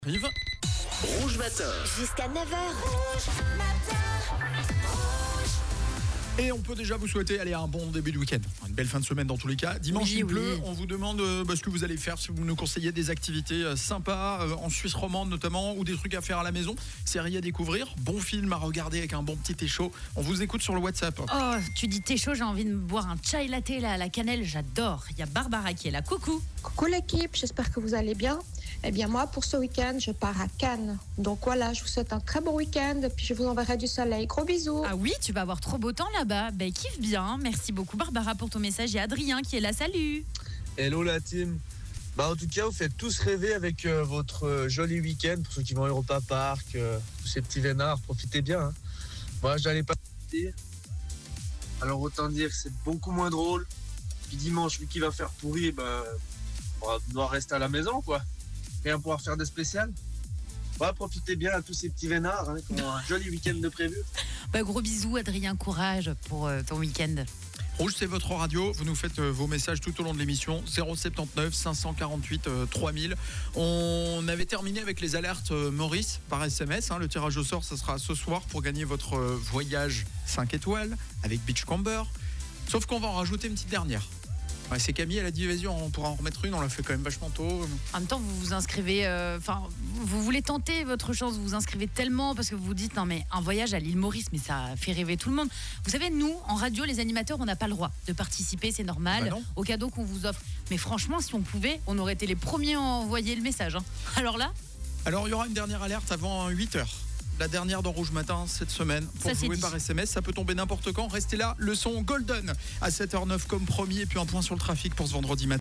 Arrive. Rouge Matin. Jusqu'à 9h. Et on peut déjà vous souhaiter un bon début de week-end, une belle fin de semaine dans tous les cas. Dimanche il pleut, on vous demande ce que vous allez faire, si vous nous conseillez des activités sympas en Suisse romande notamment, ou des trucs à faire à la maison, séries à découvrir, bon film à regarder avec un bon petit thé chaud. On vous écoute sur le WhatsApp. Oh, tu dis thé chaud, j'ai envie de me boire un chai latte là, à la cannelle, j'adore. Il y a Barbara qui est là, coucou. Coucou l'équipe, j'espère que vous allez bien. Eh bien moi, pour ce week-end, je pars à Cannes. Donc voilà, je vous souhaite un très bon week-end et puis je vous enverrai du soleil. Gros bisous. Ah oui, tu vas avoir trop beau temps là-bas. Ben kiffe bien. Merci beaucoup Barbara pour ton message. Il y a Adrien qui est là, salut. Hello la team. En tout cas, vous faites tous rêver avec votre joli week-end. Pour ceux qui vont à Europa Park, tous ces petits vénards, profitez bien. Hein. Moi, je n'allais pas dire. Alors autant dire que c'est beaucoup moins drôle. Puis dimanche, vu qu'il va faire pourri, on va devoir rester à la maison, quoi. Rien pouvoir faire de spécial. Profitez bien à tous ces petits vénards, hein, qui ont un joli week-end de prévu. Gros bisous Adrien, courage pour ton week-end. Rouge, c'est votre radio. Vous nous faites vos messages tout au long de l'émission. 079 548 3000. On avait terminé avec les alertes Maurice par SMS. Le tirage au sort, ça sera ce soir pour gagner votre voyage 5 étoiles avec Beachcomber. Sauf qu'on va en rajouter une petite dernière. Ouais, c'est Camille, elle a dit vas-y, on pourra en remettre une. On l'a fait quand même vachement tôt. En même temps, vous vous inscrivez, vous voulez tenter votre chance, vous vous inscrivez tellement parce que vous vous dites non mais un voyage à l'île Maurice, mais ça fait rêver tout le monde. Vous savez, nous, en radio, les animateurs, on n'a pas le droit de participer, c'est normal, au cadeau qu'on vous offre. Mais franchement, si on pouvait, on aurait été les premiers à envoyer le message. Alors là, il y aura une dernière alerte avant 8h. La dernière dans Rouge Matin cette semaine pour jouer par SMS. Ça peut tomber n'importe quand. Restez là, le son Golden à 7h09 comme promis. Et puis un point sur le trafic pour ce vendredi matin.